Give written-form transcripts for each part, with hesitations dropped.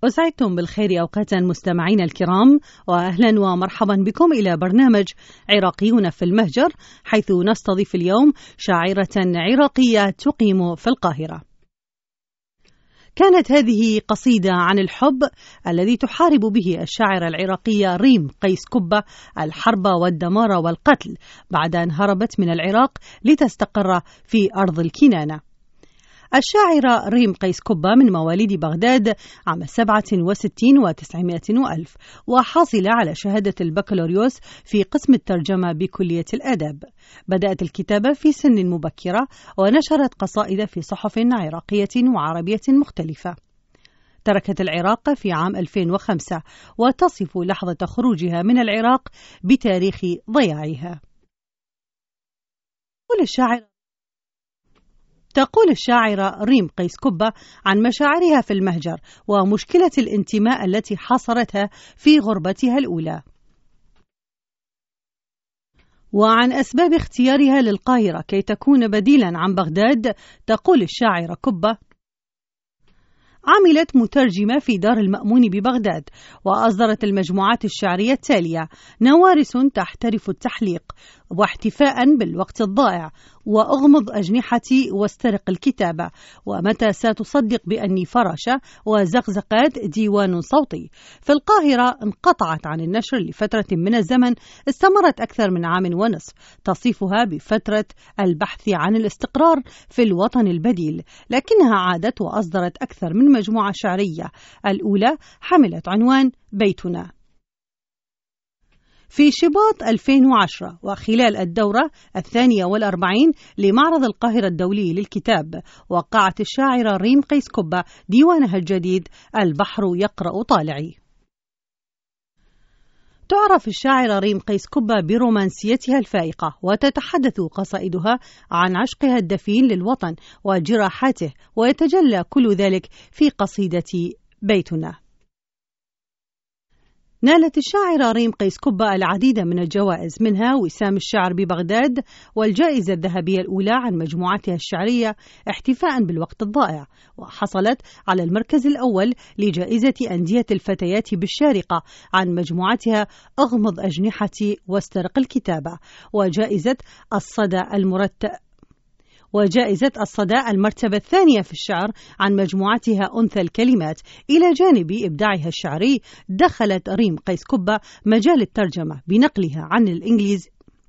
أسعدتم بالخير أوقاتا مستمعينا الكرام، وأهلا ومرحبا بكم إلى برنامج عراقيون في المهجر، حيث نستضيف اليوم شاعرة عراقية تقيم في القاهرة. كانت هذه قصيدة عن الحب الذي تحارب به الشاعرة العراقية ريم قيس كبة الحرب والدمار والقتل بعد أن هربت من العراق لتستقر في أرض الكنانة. الشاعرة ريم قيس كبة من مواليد بغداد عام 67 و900 وألف، وحاصلة على شهادة البكالوريوس في قسم الترجمة بكلية الآداب. بدأت الكتابة في سن مبكرة ونشرت قصائد في صحف عراقية وعربية مختلفة. تركت العراق في عام 2005 وتصف لحظة خروجها من العراق بتاريخ ضياعها. تقول الشاعرة ريم قيس كبة عن مشاعرها في المهجر ومشكلة الانتماء التي حاصرتها في غربتها الأولى، وعن أسباب اختيارها للقاهرة كي تكون بديلا عن بغداد. تقول الشاعرة كبة: عملت مترجمة في دار المأمون ببغداد، وأصدرت المجموعات الشعرية التالية: نوارس تحترف التحليق، واحتفاء بالوقت الضائع، وأغمض أجنحتي واسترق الكتابة، ومتى ستصدق بأني فراشة، وزقزقات ديوان صوتي. في القاهرة انقطعت عن النشر لفترة من الزمن استمرت أكثر من عام ونصف، تصفها بفترة البحث عن الاستقرار في الوطن البديل، لكنها عادت وأصدرت أكثر من مجموعة شعرية. الأولى حملت عنوان بيتنا في شباط 2010، وخلال الدورة 42 لمعرض القاهرة الدولي للكتاب وقعت الشاعرة ريم قيس كبة ديوانها الجديد البحر يقرأ طالعي. تعرف الشاعرة ريم قيس كبة برومانسيتها الفائقة، وتتحدث قصائدها عن عشقها الدفين للوطن وجراحاته، ويتجلى كل ذلك في قصيدة بيتنا. نالت الشاعرة ريم قيس كبة العديد من الجوائز، منها وسام الشعر ببغداد، والجائزة الذهبية الأولى عن مجموعتها الشعرية احتفاء بالوقت الضائع، وحصلت على المركز الأول لجائزة أندية الفتيات بالشارقة عن مجموعتها أغمض أجنحتي واسترق الكتابة، وجائزة الصدى المرتبة الثانية في الشعر عن مجموعتها أنثى الكلمات. إلى جانب إبداعها الشعري، دخلت ريم قيس كبة مجال الترجمة بنقلها عن الإنجليزي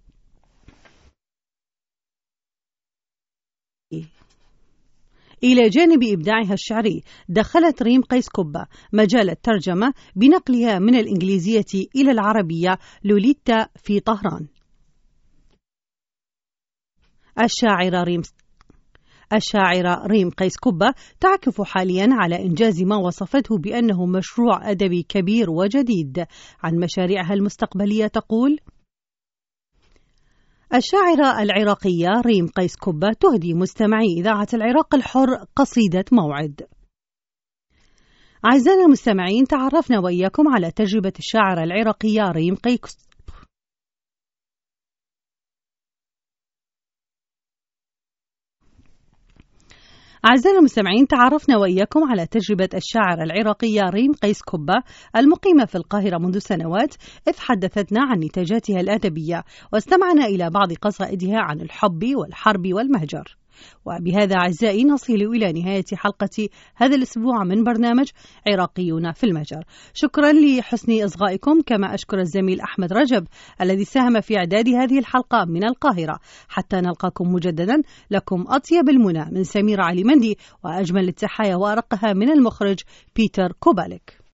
إلى جانب إبداعها الشعري، دخلت ريم قيس كبة مجال الترجمة بنقلها من الإنجليزية إلى العربية لوليتا في طهران. الشاعرة ريم قيس كبة تعكف حاليا على إنجاز ما وصفته بأنه مشروع أدبي كبير وجديد. عن مشاريعها المستقبلية تقول: الشاعرة العراقية ريم قيس كبة تهدي مستمعي إذاعة العراق الحر قصيدة موعد. أعزائنا المستمعين، تعرفنا وإياكم على تجربة الشاعرة العراقية ريم قيس أعزائنا المستمعين، تعرفنا وإياكم على تجربة الشاعرة العراقية ريم قيس كبة المقيمة في القاهرة منذ سنوات، إذ حدثتنا عن نتاجاتها الأدبية واستمعنا إلى بعض قصائدها عن الحب والحرب والمهجر. وبهذا أعزائي نصل إلى نهاية حلقة هذا الأسبوع من برنامج عراقيون في المهجر. شكرا لحسن إصغائكم، كما أشكر الزميل أحمد رجب الذي ساهم في إعداد هذه الحلقة من القاهرة. حتى نلقاكم مجددا، لكم أطيب المنى من سميرة علي مندي، وأجمل التحايا وأرقها من المخرج بيتر كوباليك.